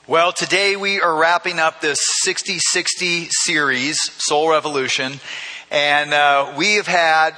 Well, today we are wrapping up this 60-60 series, Soul Revolution, and we have had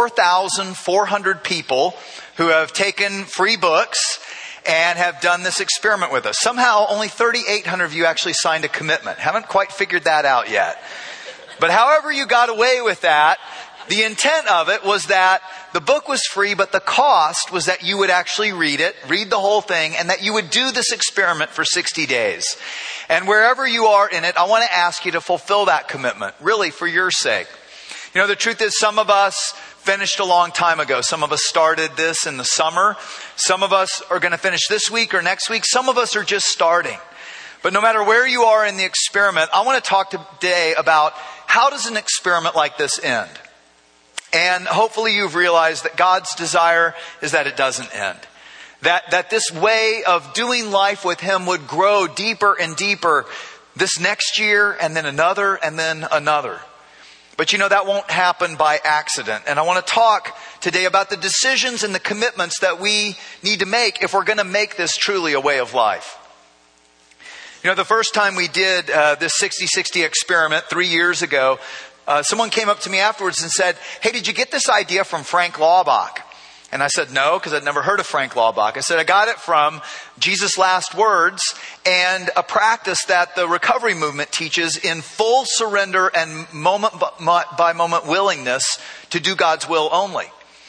4,400 people who have taken free books and have done this experiment with us. Somehow, only 3,800 of you actually signed a commitment. Haven't quite figured that out yet. But however you got away with that, the intent of it was that the book was free, but the cost was that you would actually read the whole thing, and that you would do this experiment for 60 days. And wherever you are in it, I want to ask you to fulfill that commitment, really for your sake. You know, the truth is some of us finished a long time ago. Some of us started this in the summer. Some of us are going to finish this week or next week. Some of us are just starting. But no matter where you are in the experiment, I want to talk today about how does an experiment like this end? And hopefully you've realized that God's desire is that it doesn't end. That this way of doing life with Him would grow deeper and deeper this next year, and then another, and then another. But you know, that won't happen by accident. And I want to talk today about the decisions and the commitments that we need to make if we're going to make this truly a way of life. You know, the first time we did this 60-60 experiment 3 years ago, someone came up to me afterwards and said, "Hey, did you get this idea from Frank Laubach?" And I said, "No," because I'd never heard of Frank Laubach. I said, "I got it from Jesus' last words and a practice that the recovery movement teaches in full surrender and moment by moment willingness to do God's will only."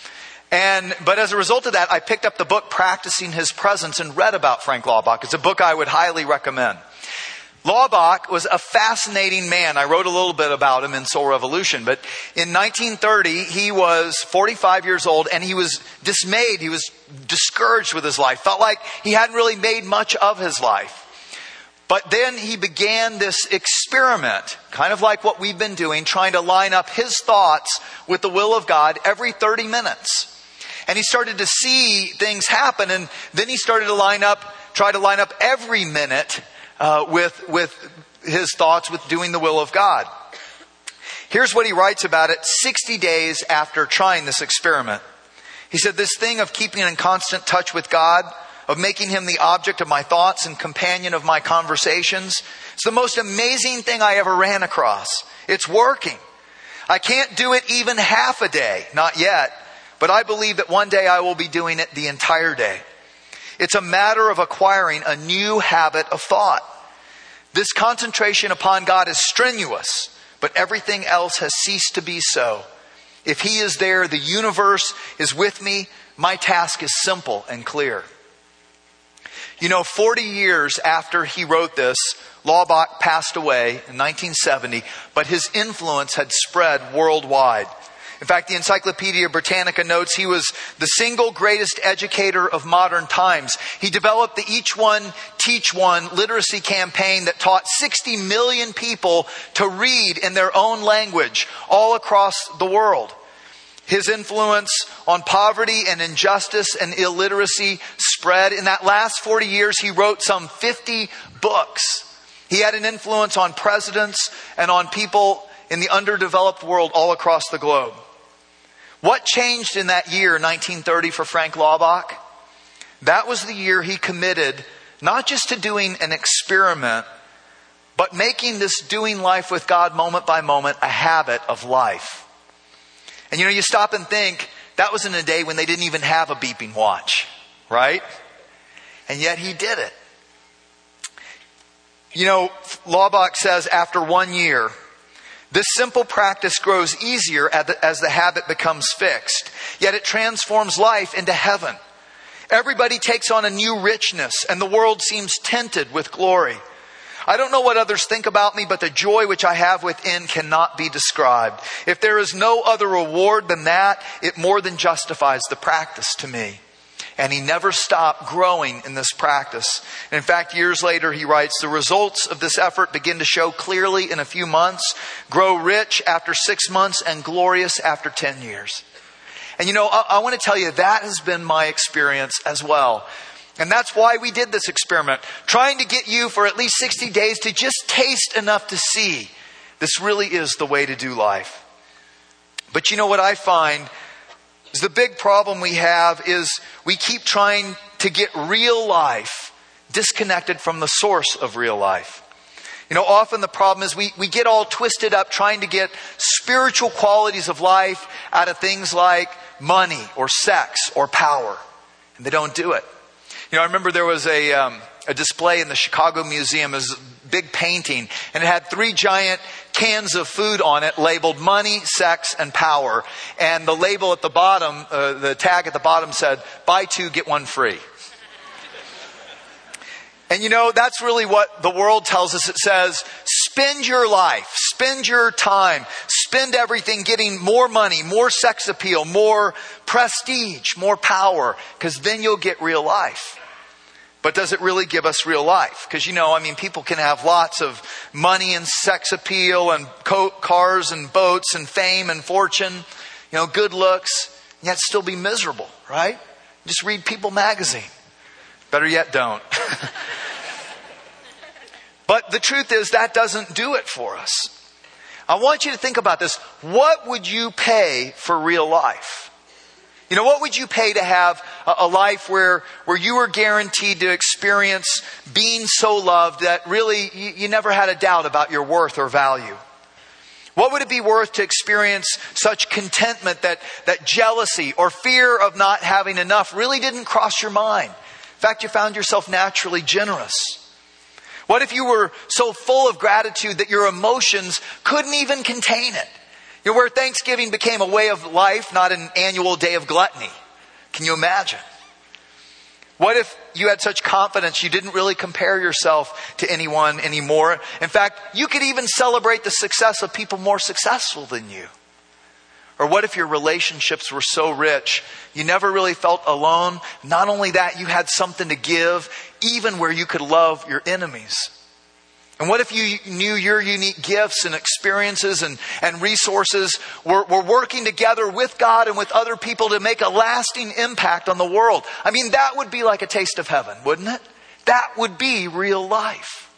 But as a result of that, I picked up the book Practicing His Presence and read about Frank Laubach. It's a book I would highly recommend. Laubach was a fascinating man. I wrote a little bit about him in Soul Revolution. But in 1930, he was 45 years old and he was dismayed. He was discouraged with his life. Felt like he hadn't really made much of his life. But then he began this experiment, kind of like what we've been doing, trying to line up his thoughts with the will of God every 30 minutes. And he started to see things happen. And then he started to try to line up every minute with his thoughts with doing the will of God. Here's what he writes about it 60 days after trying this experiment. He said, "This thing of keeping in constant touch with God, of making Him the object of my thoughts and companion of my conversations, it's the most amazing thing I ever ran across. It's working. I can't do it even half a day, not yet, but I believe that one day I will be doing it the entire day. It's a matter of acquiring a new habit of thought. This concentration upon God is strenuous, but everything else has ceased to be so. If He is there, the universe is with me. My task is simple and clear." You know, 40 years after he wrote this, Laubach passed away in 1970, but his influence had spread worldwide. In fact, the Encyclopedia Britannica notes he was the single greatest educator of modern times. He developed the Each One, Teach One literacy campaign that taught 60 million people to read in their own language all across the world. His influence on poverty and injustice and illiteracy spread. In that last 40 years, he wrote some 50 books. He had an influence on presidents and on people in the underdeveloped world all across the globe. What changed in that year, 1930, for Frank Laubach? That was the year he committed not just to doing an experiment, but making this doing life with God moment by moment a habit of life. And you know, you stop and think, that was in a day when they didn't even have a beeping watch, right? And yet he did it. You know, Laubach says after 1 year, this simple practice grows easier as the habit becomes fixed. Yet it transforms life into heaven. Everybody takes on a new richness and the world seems tinted with glory. I don't know what others think about me, but the joy which I have within cannot be described. If there is no other reward than that, it more than justifies the practice to me." And he never stopped growing in this practice. And in fact, years later, he writes, "The results of this effort begin to show clearly in a few months, grow rich after 6 months, and glorious after 10 years. And you know, I want to tell you, that has been my experience as well. And that's why we did this experiment, trying to get you for at least 60 days to just taste enough to see this really is the way to do life. But you know what I find is the big problem we have is we keep trying to get real life disconnected from the source of real life. Often the problem is we get all twisted up trying to get spiritual qualities of life out of things like money or sex or power. And they don't do it. I remember there was a display in the Chicago Museum. It was a big painting, and it had 3 giant cans of food on it labeled money, sex, and power. And the label at the bottom, the tag at the bottom said, buy 2, get 1 free. And that's really what the world tells us. It says, spend your life, spend your time, spend everything getting more money, more sex appeal, more prestige, more power, because then you'll get real life. But does it really give us real life? Because, people can have lots of money and sex appeal and cars and boats and fame and fortune, good looks, and yet still be miserable, right? Just read People magazine. Better yet, don't. But the truth is that doesn't do it for us. I want you to think about this. What would you pay for real life? What would you pay to have a life where you were guaranteed to experience being so loved that really you never had a doubt about your worth or value? What would it be worth to experience such contentment that jealousy or fear of not having enough really didn't cross your mind? In fact, you found yourself naturally generous. What if you were so full of gratitude that your emotions couldn't even contain it? Where Thanksgiving became a way of life, not an annual day of gluttony. Can you imagine? What if you had such confidence you didn't really compare yourself to anyone anymore? In fact, you could even celebrate the success of people more successful than you. Or what if your relationships were so rich you never really felt alone? Not only that, you had something to give, even where you could love your enemies. And what if you knew your unique gifts and experiences and resources were working together with God and with other people to make a lasting impact on the world? That would be like a taste of heaven, wouldn't it? That would be real life.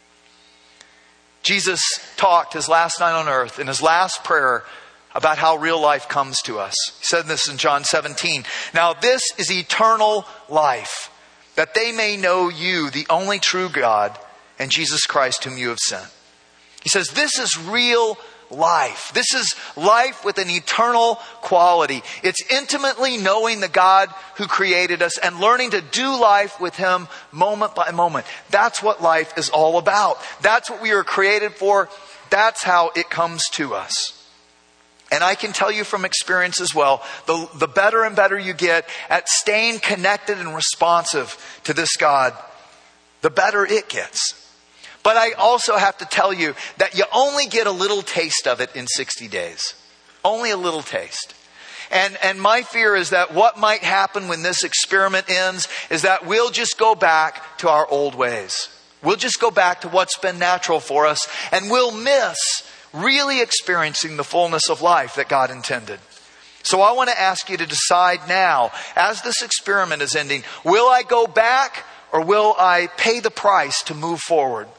Jesus talked his last night on earth in his last prayer about how real life comes to us. He said this in John 17. Now this is eternal life, that they may know you, the only true God, and Jesus Christ whom you have sent. He says this is real life. This is life with an eternal quality. It's intimately knowing the God who created us and learning to do life with him moment by moment. That's what life is all about. That's what we were created for. That's how it comes to us. And I can tell you from experience as well, the better and better you get at staying connected and responsive to this God, the better it gets. But I also have to tell you that you only get a little taste of it in 60 days. Only a little taste. And my fear is that what might happen when this experiment ends is that we'll just go back to our old ways. We'll just go back to what's been natural for us, and we'll miss really experiencing the fullness of life that God intended. So I want to ask you to decide now, as this experiment is ending, will I go back or will I pay the price to move forward?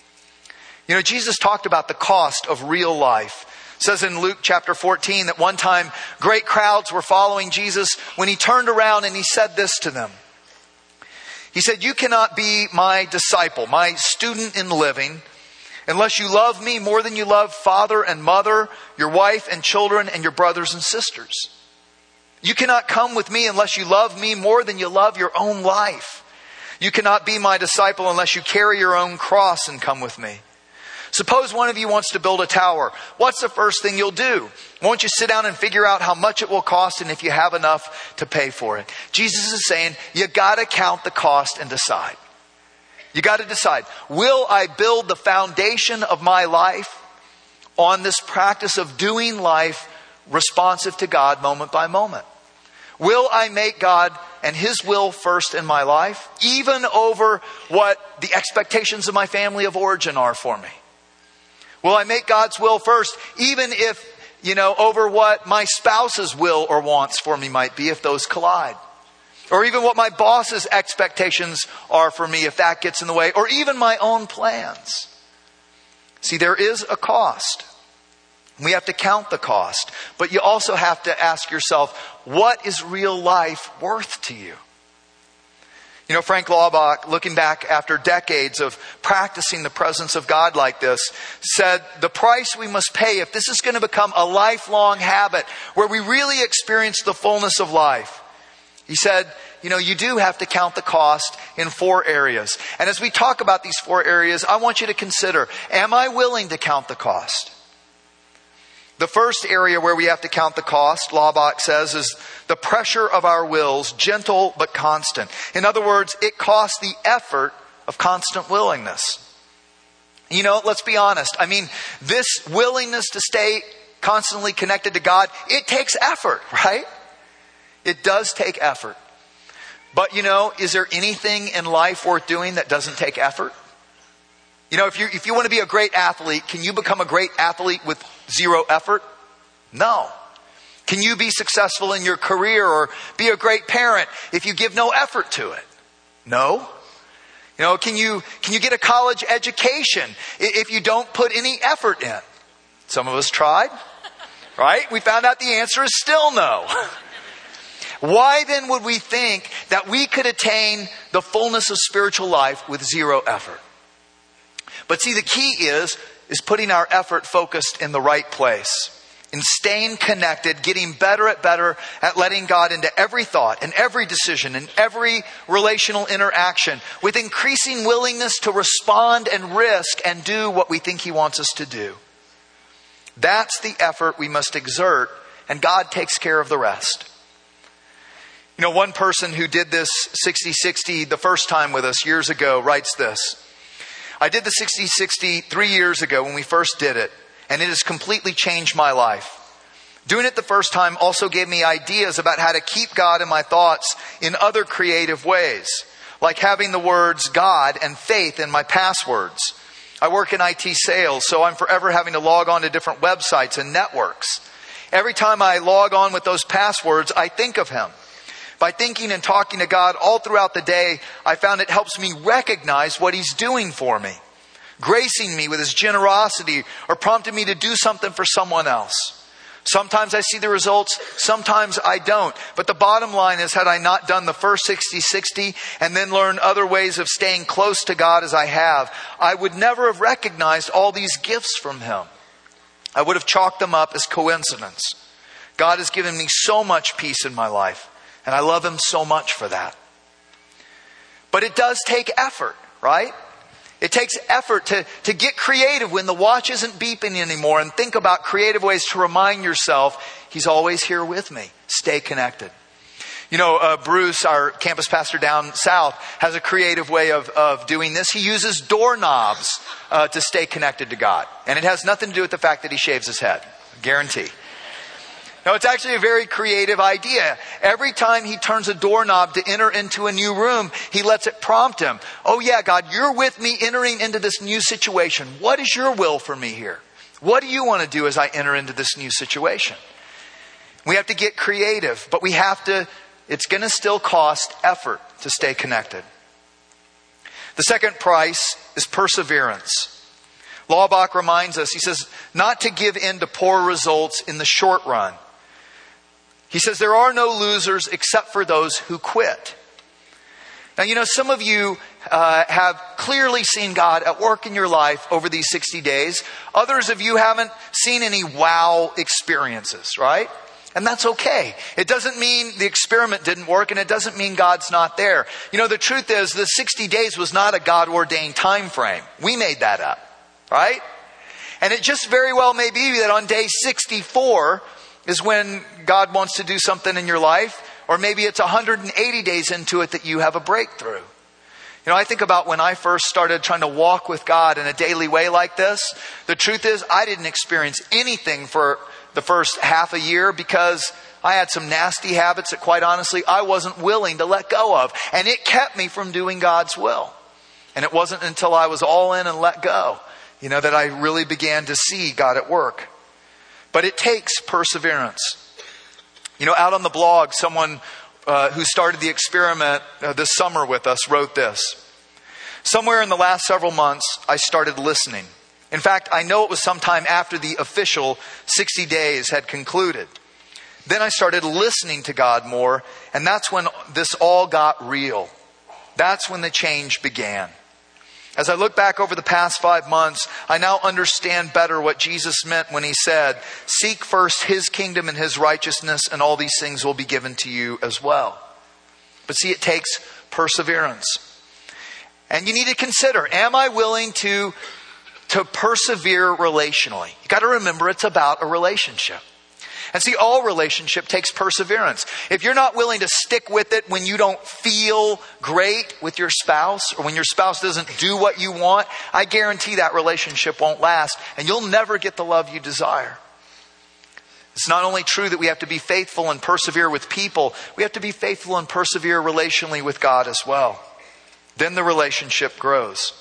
Jesus talked about the cost of real life. It says in Luke chapter 14 that one time great crowds were following Jesus when he turned around and he said this to them. He said, you cannot be my disciple, my student in living, unless you love me more than you love father and mother, your wife and children, and your brothers and sisters. You cannot come with me unless you love me more than you love your own life. You cannot be my disciple unless you carry your own cross and come with me. Suppose one of you wants to build a tower. What's the first thing you'll do? Won't you sit down and figure out how much it will cost and if you have enough to pay for it? Jesus is saying, you got to count the cost and decide. You got to decide, will I build the foundation of my life on this practice of doing life responsive to God moment by moment? Will I make God and his will first in my life, even over what the expectations of my family of origin are for me? Will I make God's will first, even if, over what my spouse's will or wants for me might be, if those collide? Or even what my boss's expectations are for me, if that gets in the way, or even my own plans. See, there is a cost. We have to count the cost. But you also have to ask yourself, what is real life worth to you? You know, Frank Laubach, looking back after decades of practicing the presence of God like this, said the price we must pay if this is going to become a lifelong habit where we really experience the fullness of life. He said, you know, you do have to count the cost in 4 areas. And as we talk about these 4 areas, I want you to consider, am I willing to count the cost? The first area where we have to count the cost, Laubach says, is the pressure of our wills, gentle but constant. In other words, it costs the effort of constant willingness. You know, let's be honest. I mean, this willingness to stay constantly connected to God, it takes effort, right? It does take effort. But you know, is there anything in life worth doing that doesn't take effort? You know, if you want to be a great athlete, can you become a great athlete with 0 effort? No. Can you be successful in your career or be a great parent if you give no effort to it? No. You know, can you get a college education if you don't put any effort in? Some of us tried, right? We found out the answer is still no. Why then would we think that we could attain the fullness of spiritual life with 0 effort? But see, the key is putting our effort focused in the right place, in staying connected, getting better at letting God into every thought and every decision and every relational interaction with increasing willingness to respond and risk and do what we think He wants us to do. That's the effort we must exert, and God takes care of the rest. You know, one person who did this 60-60 the first time with us years ago writes this: I did the 60-60 3 years ago when we first did it, and it has completely changed my life. Doing it the first time also gave me ideas about how to keep God in my thoughts in other creative ways, like having the words God and faith in my passwords. I work in IT sales, so I'm forever having to log on to different websites and networks. Every time I log on with those passwords, I think of Him. By thinking and talking to God all throughout the day, I found it helps me recognize what He's doing for me, gracing me with His generosity or prompting me to do something for someone else. Sometimes I see the results, sometimes I don't. But the bottom line is, had I not done the first 60-60 and then learned other ways of staying close to God as I have, I would never have recognized all these gifts from Him. I would have chalked them up as coincidence. God has given me so much peace in my life, and I love Him so much for that. But it does take effort, right? It takes effort to get creative when the watch isn't beeping anymore, and think about creative ways to remind yourself He's always here with me. Stay connected. You know, Bruce, our campus pastor down south, has a creative way of doing this. He uses doorknobs to stay connected to God. And it has nothing to do with the fact that he shaves his head. Guarantee. No, it's actually a very creative idea. Every time he turns a doorknob to enter into a new room, he lets it prompt him. Oh yeah, God, you're with me entering into this new situation. What is your will for me here? What do you want to do as I enter into this new situation? We have to get creative, but it's going to still cost effort to stay connected. The second price is perseverance. Laubach reminds us, he says, not to give in to poor results in the short run. He says there are no losers except for those who quit. Now, you know, some of you have clearly seen God at work in your life over these 60 days. Others of you haven't seen any wow experiences, right? And that's okay. It doesn't mean the experiment didn't work, and it doesn't mean God's not there. You know, the truth is the 60 days was not a God-ordained time frame. We made that up, right? And it just very well may be that on day 64 is when God wants to do something in your life, or maybe it's 180 days into it that you have a breakthrough. You know, I think about when I first started trying to walk with God in a daily way like this. The truth is I didn't experience anything for the first half a year because I had some nasty habits that, quite honestly, I wasn't willing to let go of. And it kept me from doing God's will. And it wasn't until I was all in and let go, you know, that I really began to see God at work. But it takes perseverance. You know, out on the blog, someone who started the experiment this summer with us wrote this. Somewhere in the last several months, I started listening. In fact, I know it was sometime after the official 60 days had concluded. Then I started listening to God more, and that's when this all got real. That's when the change began. As I look back over the past 5 months, I now understand better what Jesus meant when he said, seek first his kingdom and his righteousness, and all these things will be given to you as well. But see, it takes perseverance. And you need to consider, am I willing to persevere relationally? You got to remember, it's about a relationship. And see, all relationship takes perseverance. If you're not willing to stick with it when you don't feel great with your spouse, or when your spouse doesn't do what you want, I guarantee that relationship won't last, and you'll never get the love you desire. It's not only true that we have to be faithful and persevere with people, we have to be faithful and persevere relationally with God as well. Then the relationship grows.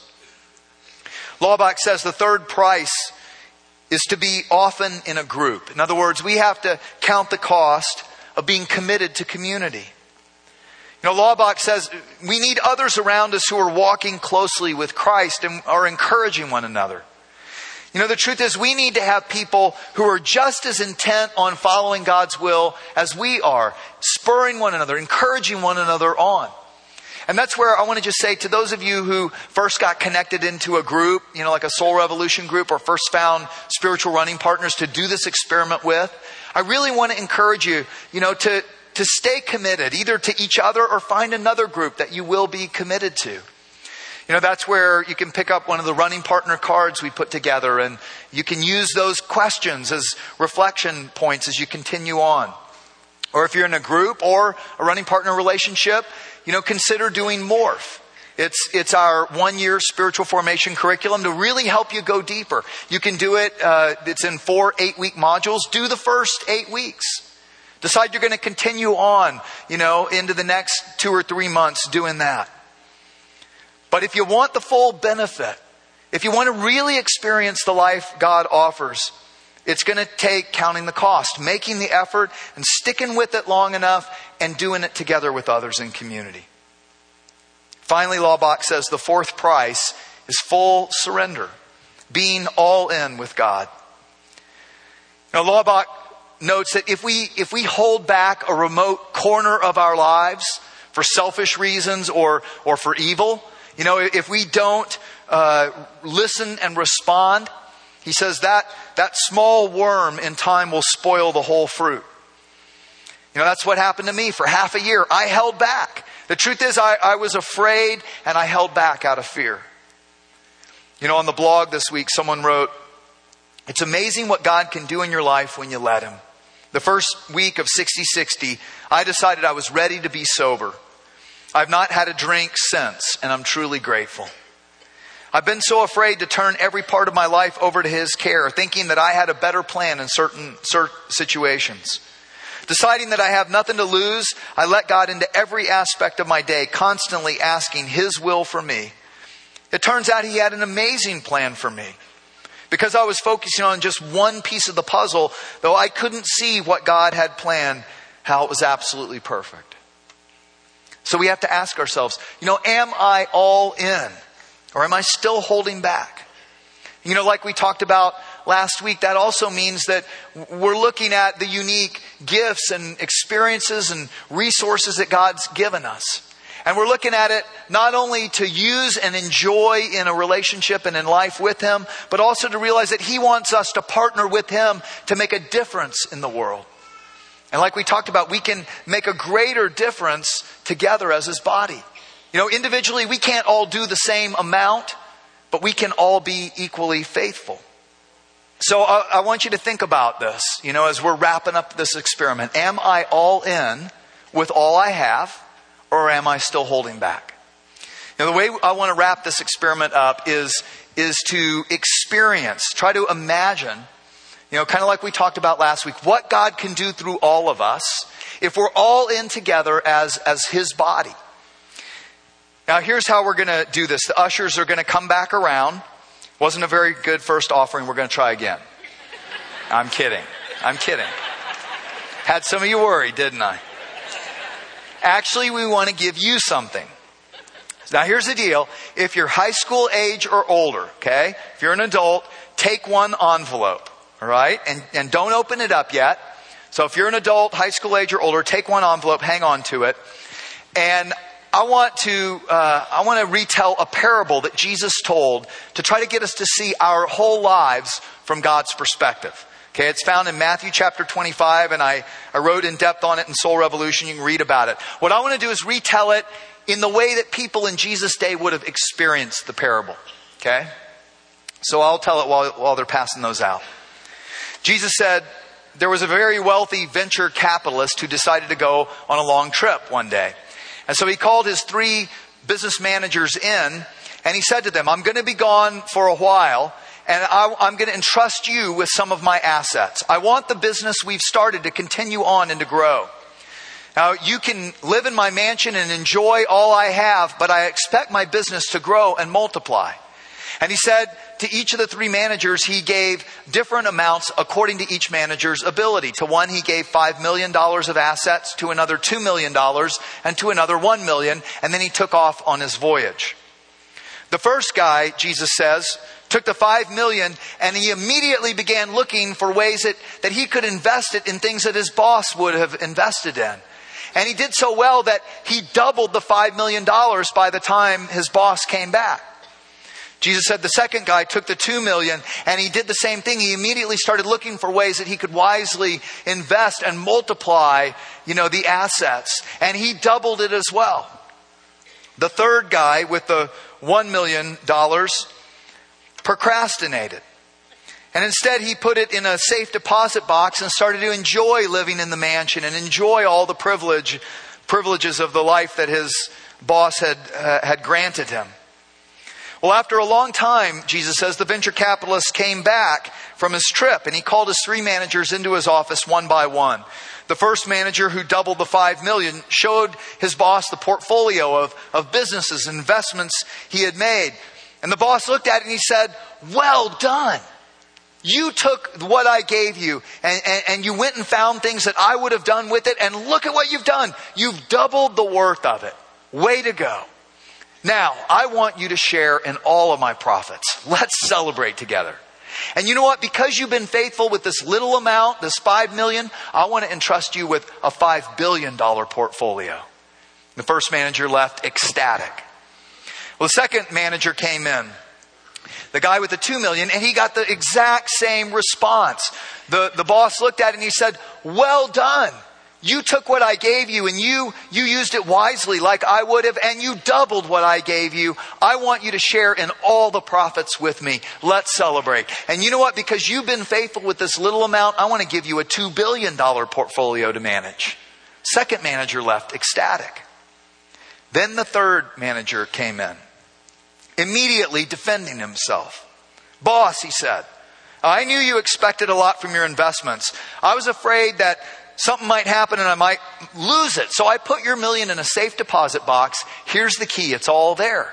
Laubach says the third price is to be often in a group. In other words, we have to count the cost of being committed to community. Laubach says we need others around us who are walking closely with Christ and are encouraging one another. The truth is we need to have people who are just as intent on following God's will as we are, spurring one another, encouraging one another on. And that's where I want to just say to those of you who first got connected into a group, like a Soul Revolution group, or first found spiritual running partners to do this experiment with, I really want to encourage you, to stay committed either to each other or find another group that you will be committed to. That's where you can pick up one of the running partner cards we put together, and you can use those questions as reflection points as you continue on. Or if you're in a group or a running partner relationship, consider doing Morph. It's our 1-year spiritual formation curriculum to really help you go deeper. You can do it. It's in 4 8-week modules. Do the first 8 weeks. Decide you're going to continue on, into the next 2 or 3 months doing that. But if you want the full benefit, if you want to really experience the life God offers, it's going to take counting the cost, making the effort and sticking with it long enough and doing it together with others in community. Finally, Laubach says the fourth price is full surrender, being all in with God. Laubach notes that if we hold back a remote corner of our lives for selfish reasons or for evil, if we don't listen and respond, he says that small worm in time will spoil the whole fruit. That's what happened to me for half a year. I held back. The truth is I was afraid and I held back out of fear. On the blog this week, someone wrote, it's amazing what God can do in your life when you let him. The first week of 60-60, I decided I was ready to be sober. I've not had a drink since, and I'm truly grateful. I've been so afraid to turn every part of my life over to his care, thinking that I had a better plan in certain situations. Deciding that I have nothing to lose, I let God into every aspect of my day, constantly asking his will for me. It turns out he had an amazing plan for me. Because I was focusing on just one piece of the puzzle, though I couldn't see what God had planned, how it was absolutely perfect. So we have to ask ourselves, am I all in? Or am I still holding back? Like we talked about last week, that also means that we're looking at the unique gifts and experiences and resources that God's given us. And we're looking at it not only to use and enjoy in a relationship and in life with him, but also to realize that he wants us to partner with him to make a difference in the world. And like we talked about, we can make a greater difference together as his body. Individually, we can't all do the same amount, but we can all be equally faithful. So I want you to think about this, as we're wrapping up this experiment. Am I all in with all I have, or am I still holding back? The way I want to wrap this experiment up is to experience, try to imagine, kind of like we talked about last week, what God can do through all of us if we're all in together as his body. Now, here's how we're going to do this. The ushers are going to come back around. Wasn't a very good first offering. We're going to try again. I'm kidding. Had some of you worried, didn't I? Actually, we want to give you something. Now, here's the deal. If you're high school age or older, okay? If you're an adult, take one envelope, all right? And don't open it up yet. So if you're an adult, high school age or older, take one envelope, hang on to it. And I want to retell a parable that Jesus told to try to get us to see our whole lives from God's perspective. Okay, it's found in Matthew chapter 25, and I wrote in depth on it in Soul Revolution. You can read about it. What I want to do is retell it in the way that people in Jesus' day would have experienced the parable. Okay? So I'll tell it while they're passing those out. Jesus said there was a very wealthy venture capitalist who decided to go on a long trip one day. And so he called his 3 business managers in, and he said to them, I'm going to be gone for a while, and I'm going to entrust you with some of my assets. I want the business we've started to continue on and to grow. Now, you can live in my mansion and enjoy all I have, but I expect my business to grow and multiply. And he said to each of the 3 managers, he gave different amounts according to each manager's ability. To one, he gave $5 million of assets, to another $2 million, and to another $1 million. And then he took off on his voyage. The first guy, Jesus says, took the $5 million, and he immediately began looking for ways that he could invest it in things that his boss would have invested in. And he did so well that he doubled the $5 million by the time his boss came back. Jesus said the second guy took the $2 million, and he did the same thing. He immediately started looking for ways that he could wisely invest and multiply, the assets. And he doubled it as well. The third guy with the $1 million procrastinated. And instead he put it in a safe deposit box and started to enjoy living in the mansion and enjoy all the privileges of the life that his boss had granted him. Well, after a long time, Jesus says, the venture capitalist came back from his trip, and he called his 3 managers into his office one by one. The first manager, who doubled the $5 million, showed his boss the portfolio of businesses and investments he had made. And the boss looked at it and he said, well done. You took what I gave you and you went and found things that I would have done with it. And look at what you've done. You've doubled the worth of it. Way to go. Now, I want you to share in all of my profits. Let's celebrate together. And you know what? Because you've been faithful with this little amount, this $5 million, I want to entrust you with a $5 billion portfolio. The first manager left ecstatic. Well, the second manager came in. The guy with the $2 million, and he got the exact same response. The boss looked at it and he said, well done. You took what I gave you and you used it wisely like I would have, and you doubled what I gave you. I want you to share in all the profits with me. Let's celebrate. And you know what? Because you've been faithful with this little amount, I want to give you a $2 billion portfolio to manage. Second manager left ecstatic. Then the third manager came in, immediately defending himself. Boss, he said, I knew you expected a lot from your investments. I was afraid that something might happen and I might lose it. So I put your $1 million in a safe deposit box. Here's the key. It's all there.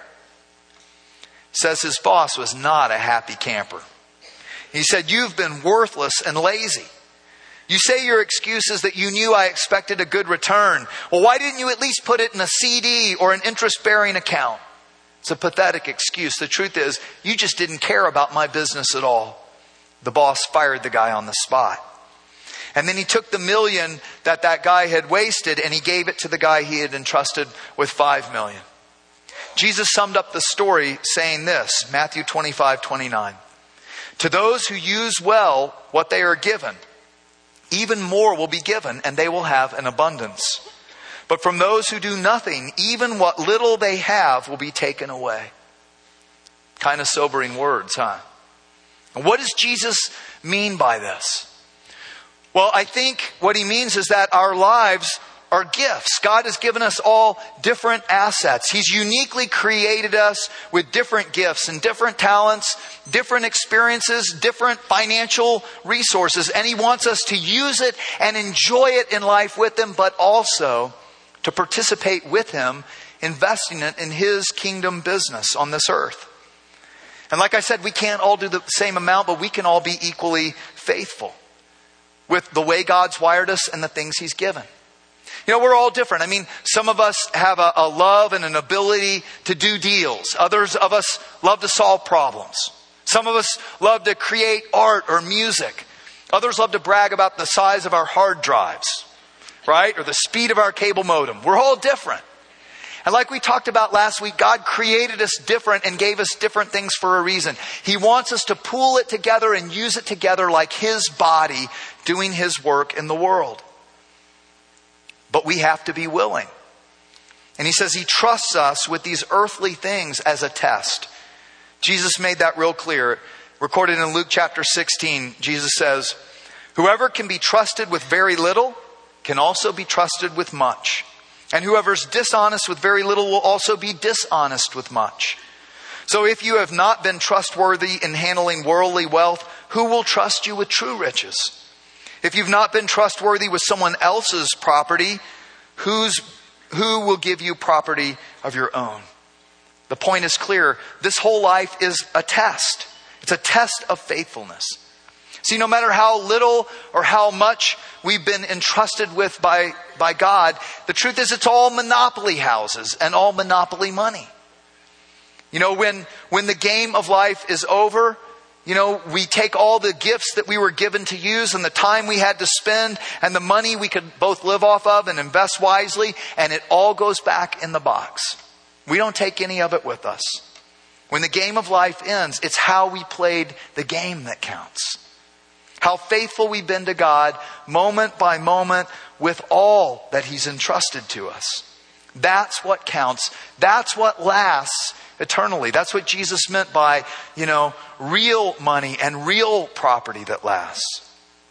Says his boss was not a happy camper. He said, you've been worthless and lazy. You say your excuse is that you knew I expected a good return. Well, why didn't you at least put it in a CD or an interest-bearing account? It's a pathetic excuse. The truth is, you just didn't care about my business at all. The boss fired the guy on the spot. And then he took the $1 million that guy had wasted and he gave it to the guy he had entrusted with $5 million. Jesus summed up the story saying this, Matthew 25:29. To those who use well what they are given, even more will be given and they will have an abundance. But from those who do nothing, even what little they have will be taken away. Kind of sobering words, huh? And what does Jesus mean by this? Well, I think what he means is that our lives are gifts. God has given us all different assets. He's uniquely created us with different gifts and different talents, different experiences, different financial resources. And he wants us to use it and enjoy it in life with him, but also to participate with him, investing it in his kingdom business on this earth. And like I said, we can't all do the same amount, but we can all be equally faithful with the way God's wired us and the things he's given. We're all different. I mean, some of us have a love and an ability to do deals. Others of us love to solve problems. Some of us love to create art or music. Others love to brag about the size of our hard drives, right? Or the speed of our cable modem. We're all different. And like we talked about last week, God created us different and gave us different things for a reason. He wants us to pool it together and use it together like His body doing His work in the world. But we have to be willing. And He says He trusts us with these earthly things as a test. Jesus made that real clear. Recorded in Luke chapter 16, Jesus says, "Whoever can be trusted with very little can also be trusted with much. And whoever's dishonest with very little will also be dishonest with much. So if you have not been trustworthy in handling worldly wealth, who will trust you with true riches? If you've not been trustworthy with someone else's property, who will give you property of your own?" The point is clear. This whole life is a test. It's a test of faithfulness. See, no matter how little or how much we've been entrusted with by God, the truth is it's all monopoly houses and all monopoly money. You know, when the game of life is over, you know, we take all the gifts that we were given to use and the time we had to spend and the money we could both live off of and invest wisely, and it all goes back in the box. We don't take any of it with us. When the game of life ends, it's how we played the game that counts. How faithful we've been to God moment by moment with all that He's entrusted to us. That's what counts. That's what lasts eternally. That's what Jesus meant by, real money and real property that lasts.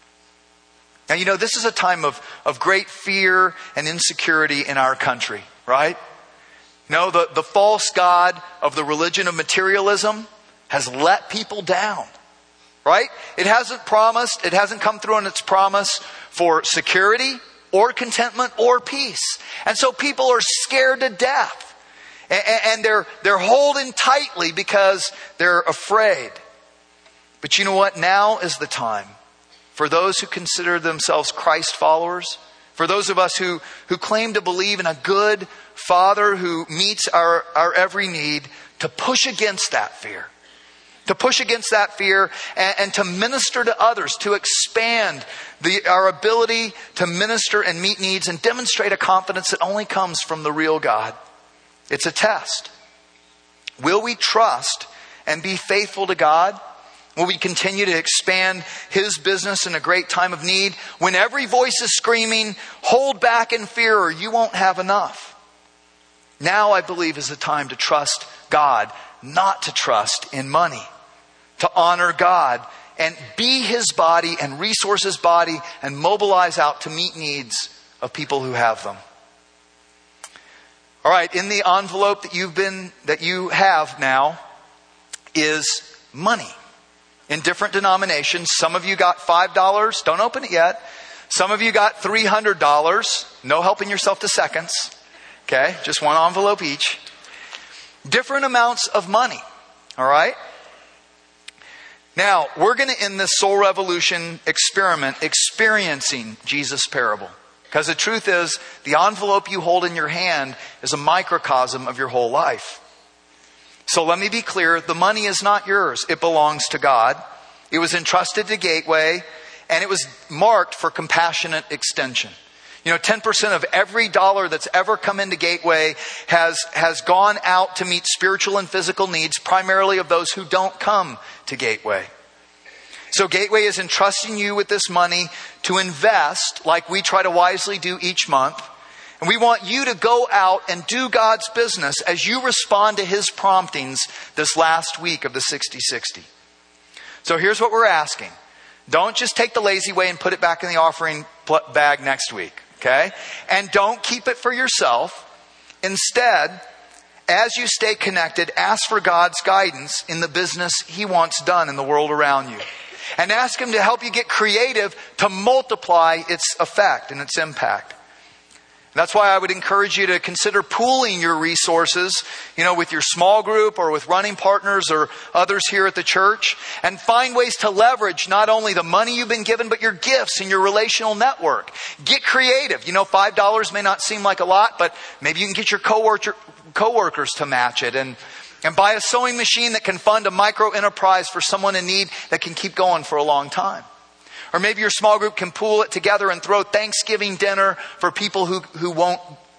Now, this is a time of great fear and insecurity in our country, right? The false god of the religion of materialism has let people down, right? It hasn't come through on its promise for security or contentment or peace. And so people are scared to death. And they're holding tightly because they're afraid. But you know what? Now is the time for those who consider themselves Christ followers, for those of us who claim to believe in a good Father who meets our every need, to push against that fear. To push against that fear and to minister to others, to expand our ability to minister and meet needs and demonstrate a confidence that only comes from the real God. It's a test. Will we trust and be faithful to God? Will we continue to expand His business in a great time of need when every voice is screaming, hold back in fear or you won't have enough? Now, I believe, is the time to trust God, not to trust in money. To honor God and be His body and resource His body and mobilize out to meet needs of people who have them. All right, in the envelope that you have now is money in different denominations. Some of you got $5. Don't open it yet. Some of you got $300. No helping yourself to seconds. Okay, just one envelope each. Different amounts of money. All right. Now, we're going to end this Soul Revolution experiment experiencing Jesus' parable. Because the truth is, the envelope you hold in your hand is a microcosm of your whole life. So let me be clear, the money is not yours. It belongs to God. It was entrusted to Gateway, and it was marked for compassionate extension. 10% of every dollar that's ever come into Gateway has gone out to meet spiritual and physical needs, primarily of those who don't come to Gateway. So Gateway is entrusting you with this money to invest like we try to wisely do each month. And we want you to go out and do God's business as you respond to His promptings this last week of the 60-60. So here's what we're asking. Don't just take the lazy way and put it back in the offering bag next week. Okay? And don't keep it for yourself. Instead, as you stay connected, ask for God's guidance in the business He wants done in the world around you. And ask Him to help you get creative to multiply its effect and its impact. That's why I would encourage you to consider pooling your resources, with your small group or with running partners or others here at the church, and find ways to leverage not only the money you've been given, but your gifts and your relational network. Get creative. $5 may not seem like a lot, but maybe you can get your coworkers to match it and buy a sewing machine that can fund a micro enterprise for someone in need that can keep going for a long time. Or maybe your small group can pool it together and throw Thanksgiving dinner for people who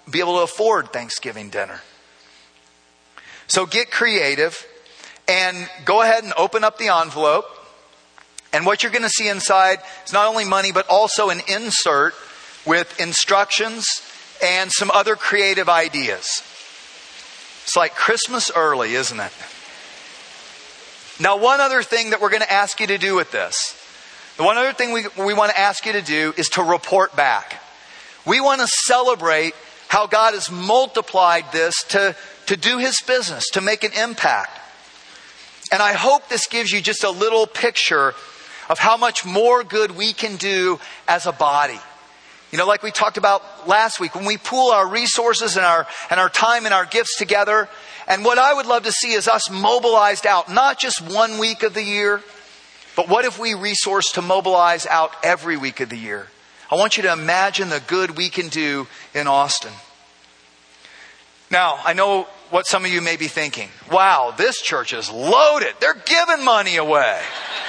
be able to afford Thanksgiving dinner. So get creative and go ahead and open up the envelope. And what you're going to see inside is not only money, but also an insert with instructions and some other creative ideas. It's like Christmas early, isn't it? Now, one other thing that we're going to ask you to do with this, the one other thing we want to ask you to do is to report back. We want to celebrate how God has multiplied this to do His business, to make an impact. And I hope this gives you just a little picture of how much more good we can do as a body. You know, like we talked about last week, when we pool our resources and our time and our gifts together. And what I would love to see is us mobilized out, not just 1 week of the year, but what if we resource to mobilize out every week of the year? I want you to imagine the good we can do in Austin. Now, I know what some of you may be thinking. Wow, this church is loaded. They're giving money away.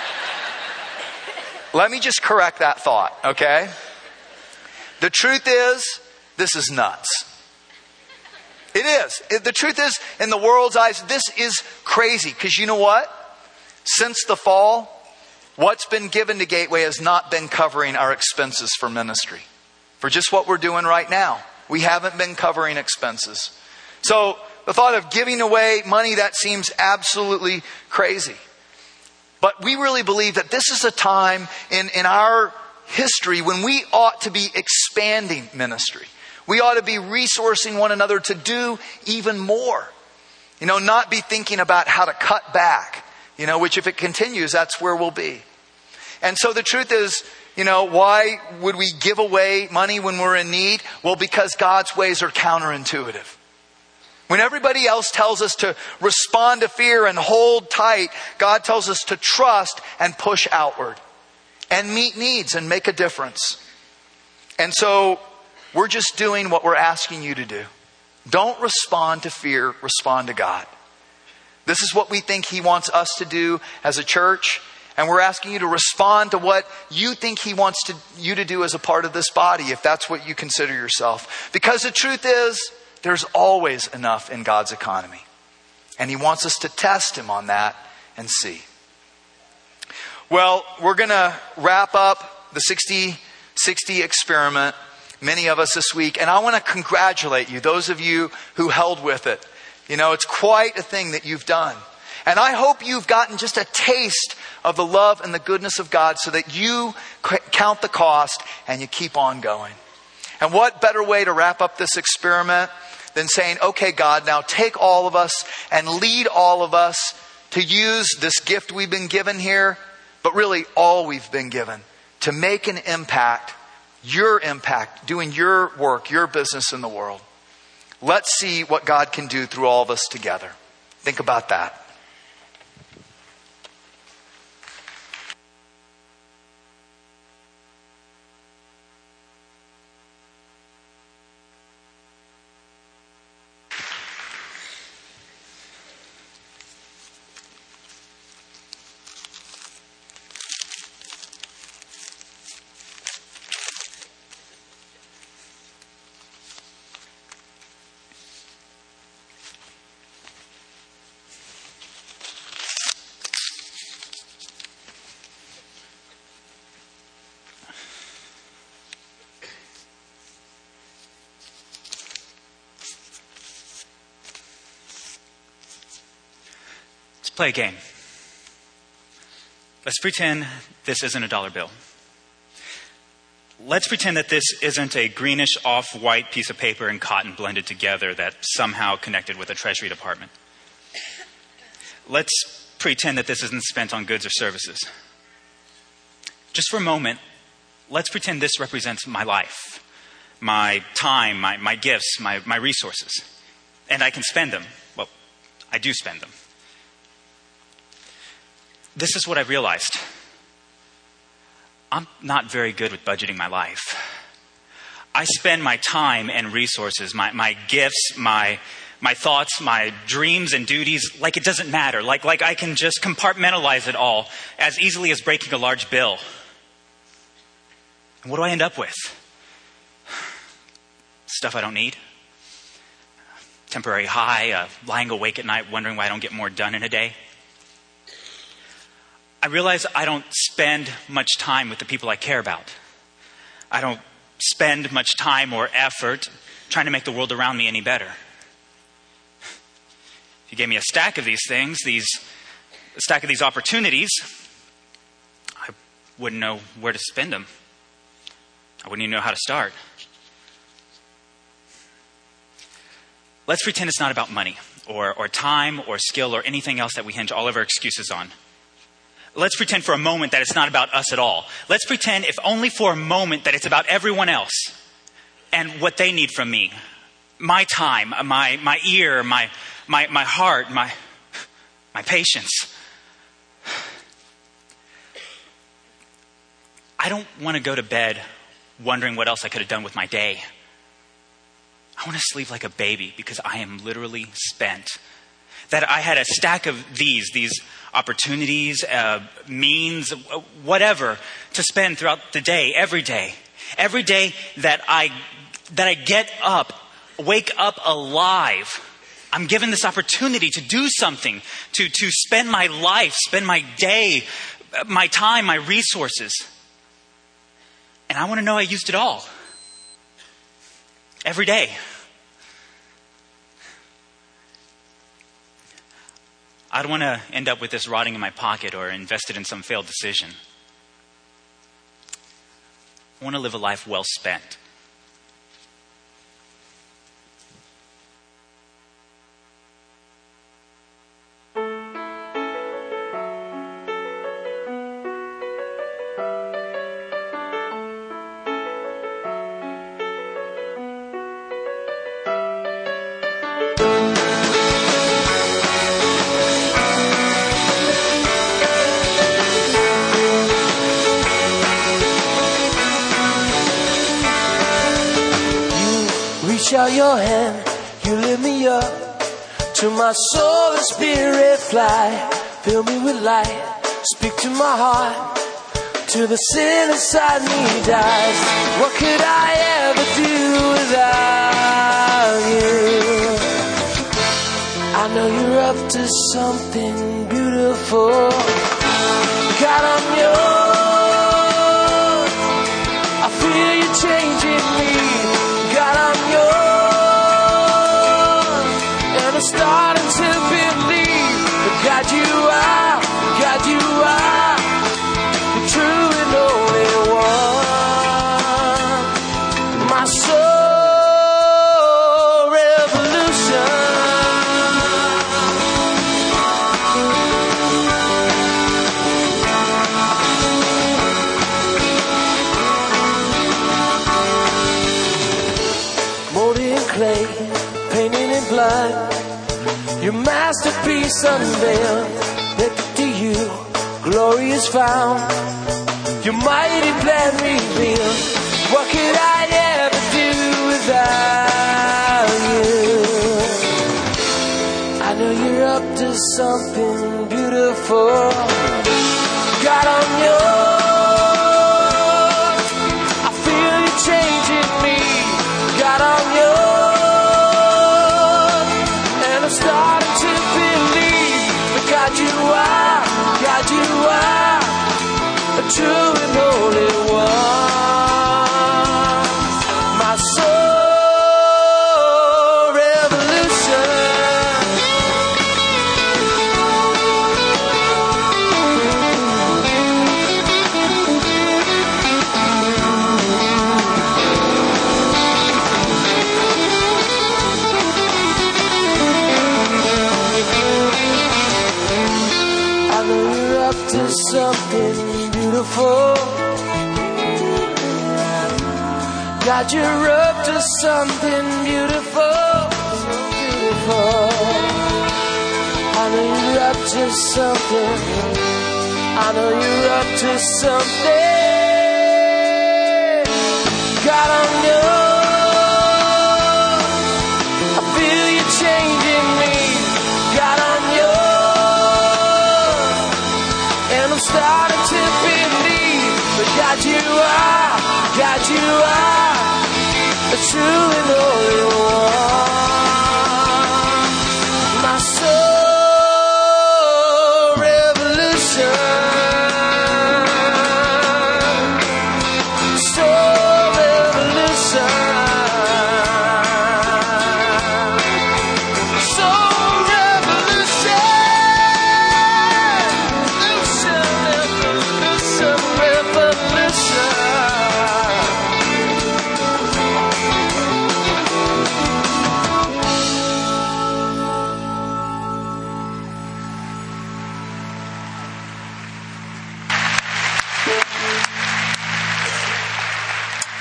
Let me just correct that thought, okay? The truth is, this is nuts. It is. The truth is, in the world's eyes, this is crazy. Because you know what? Since the fall, what's been given to Gateway has not been covering our expenses for ministry. For just what we're doing right now. We haven't been covering expenses. So the thought of giving away money, that seems absolutely crazy. But we really believe that this is a time in our history when we ought to be expanding ministry. We ought to be resourcing one another to do even more. You know, not be thinking about how to cut back, you know, which if it continues, that's where we'll be. And so the truth is, you know, why would we give away money when we're in need? Well, because God's ways are counterintuitive. When everybody else tells us to respond to fear and hold tight, God tells us to trust and push outward and meet needs and make a difference. And so we're just doing what we're asking you to do. Don't respond to fear, respond to God. This is what we think He wants us to do as a church. And we're asking you to respond to what you think He wants you to do as a part of this body, if that's what you consider yourself. Because the truth is, there's always enough in God's economy. And He wants us to test Him on that and see. Well, we're going to wrap up the 60-60 experiment, many of us this week. And I want to congratulate you, those of you who held with it. You know, it's quite a thing that you've done. And I hope you've gotten just a taste of the love and the goodness of God so that you count the cost and you keep on going. And what better way to wrap up this experiment than saying, okay, God, now take all of us and lead all of us to use this gift we've been given here, but really all we've been given to make an impact, your impact, doing your work, your business in the world. Let's see what God can do through all of us together. Think about that. Play a game. Let's pretend this isn't a dollar bill. Let's pretend that this isn't a greenish off-white piece of paper and cotton blended together that somehow connected with a Treasury Department. Let's pretend that this isn't spent on goods or services. Just for a moment, let's pretend this represents my life, my time, my gifts, my resources. And I can spend them. Well, I do spend them. This is what I realized. I'm not very good with budgeting my life. I spend my time and resources, my gifts, my thoughts, my dreams and duties like it doesn't matter. Like I can just compartmentalize it all as easily as breaking a large bill. And what do I end up with? Stuff I don't need. temporary high, lying awake at night wondering why I don't get more done in a day. I realize I don't spend much time with the people I care about. I don't spend much time or effort trying to make the world around me any better. If you gave me a stack of these things, a stack of these opportunities, I wouldn't know where to spend them. I wouldn't even know how to start. Let's pretend it's not about money or time or skill or anything else that we hinge all of our excuses on. Let's pretend for a moment that it's not about us at all. Let's pretend, if only for a moment, that it's about everyone else and what they need from me. My time, my ear, my heart, my patience. I don't want to go to bed wondering what else I could have done with my day. I want to sleep like a baby because I am literally spent. That I had a stack of these opportunities, means, whatever, to spend throughout the day, every day. Every day that I get up, wake up alive, I'm given this opportunity to do something, to spend my life, spend my day, my time, my resources. And I want to know I used it all. Every day. I don't want to end up with this rotting in my pocket or invested in some failed decision. I want to live a life well spent. Reach out your hand, you lift me up. To my soul and spirit fly. Fill me with light, speak to my heart. To the sin inside me dies. What could I ever do without you? I know you're up to something beautiful. God, I'm yours. I feel you changing me. God, I'm yours. And I'm starting to believe that God, you are, God, you are the true and only one. My soul revolution. Clay, painted in blood, your masterpiece unveiled. Lifted to you, glory is found. Your mighty plan revealed. What could I ever do without you? I know you're up to something beautiful. God, I'm yours. I feel you changing me. God, I'm yours. Starting to believe that God, you are a true and holy one. My soul revolution. To something beautiful. God, you're up to something beautiful, so beautiful. I know you're up to something. I know you're up to something. God, I'm yours. I feel you changing me. God, I'm yours. And I'm starting to believe that God, you are the true and only one.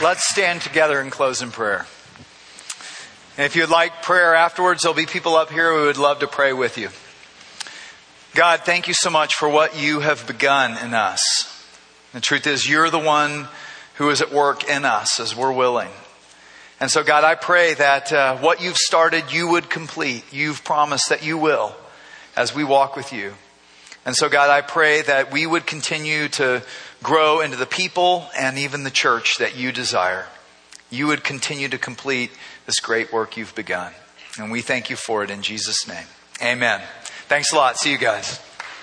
Let's stand together and close in prayer. And if you'd like prayer afterwards, there'll be people up here who would love to pray with you. God, thank you so much for what you have begun in us. The truth is, you're the one who is at work in us as we're willing. And so, God, I pray that what you've started, you would complete. You've promised that you will as we walk with you. And so, God, I pray that we would continue to grow into the people and even the church that you desire. You would continue to complete this great work you've begun. And we thank you for it in Jesus' name. Amen. Thanks a lot. See you guys.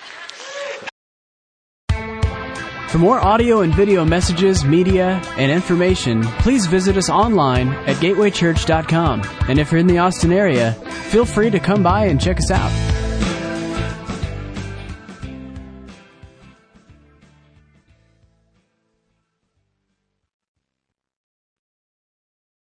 For more audio and video messages, media, and information, please visit us online at gatewaychurch.com. And if you're in the Austin area, feel free to come by and check us out.